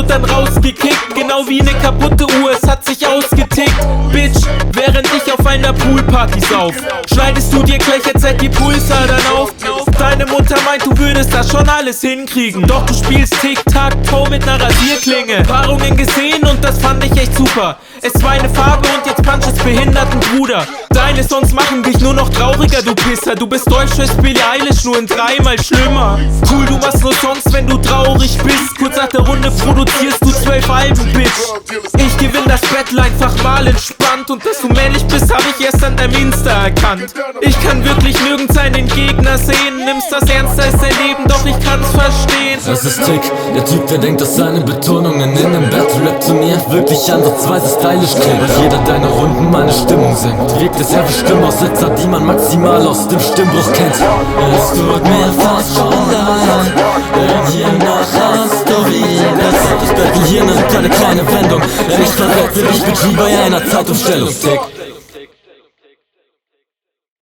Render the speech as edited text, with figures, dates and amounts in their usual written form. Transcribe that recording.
und dann rausgekickt. Genau wie ne kaputte Uhr, es hat sich ausgetickt. Bitch, während ich auf einer Poolparty sauf, schneidest du dir gleich jetzt die Pulsadern auf. Deine Mutter meint, du würdest das schon alles hinkriegen, doch du spielst Tic-Tac-Toe mit ner Rasierklinge. Paarungen gesehen und das fand ich echt super. Es war eine Farbe und jetzt punch es behinderten Bruder. Deine Songs machen dich nur noch trauriger, du Pisser. Du bist deutsches Billie Eilish, nur in 3-mal schlimmer. Cool, du machst nur Songs, wenn du traurig bist. Kurz nach der Runde produzierst du 12 Alben, Bitch. Ich gewinn das Battle einfach mal entspannt, und dass du männlich bist, hab ich erst an deinem Insta erkannt. Ich kann wirklich nirgends einen Gegner sehen. Nimmst das ernster als dein Leben, doch ich kann's verstehen. Das ist Tick, der Typ, der denkt, dass seine Betonungen in einem Battle-Rap-Turnier wirklich ansatzweise stylisch klingen. Weil jeder deiner Runden meine Stimmung singt. Wirkt es herbe Stimmaussetzer, die man maximal aus dem Stimmbruch kennt. Es tut mir fast schon leid, denn hier nach hast du wieder Zeit. Das Battle hier nimmt eine kleine Wendung, denn ich verwette dich mit wie bei einer Zeitumstellung. Tick.